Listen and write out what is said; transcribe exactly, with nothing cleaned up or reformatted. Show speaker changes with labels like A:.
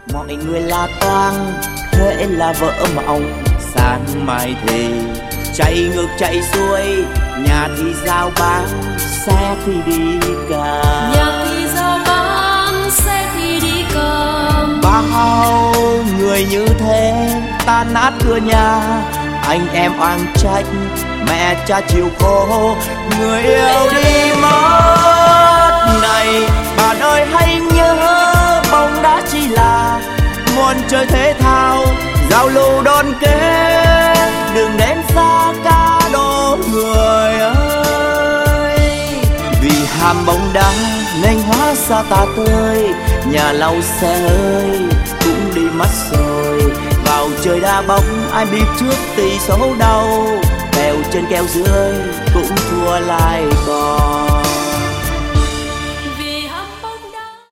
A: Mọi người la toang, hễ là vỡ mộng. Sáng mai thì chạy ngược chạy xuôi, nhà thì giao bán, xe thì đi cầm.
B: Nhà thì giao bán, xe thì đi cầm.
A: Bao người như thế tan nát cửa nhà, anh em oan trách, mẹ cha chịu khổ, người yêu đi mất. Này bạn ơi hãy nhớ, bóng đá chỉ là môn chơi thể thao, giao lưu đôn kết, đừng đến xa cả đô người ơi. Vì ham bóng đá nên hóa xa ta tơi, nhà lau xe hơi cũng đi mất rồi. Vào chơi đá bóng ai biết trước tỷ số đâu, kèo trên kèo dưới cũng thua lại còn.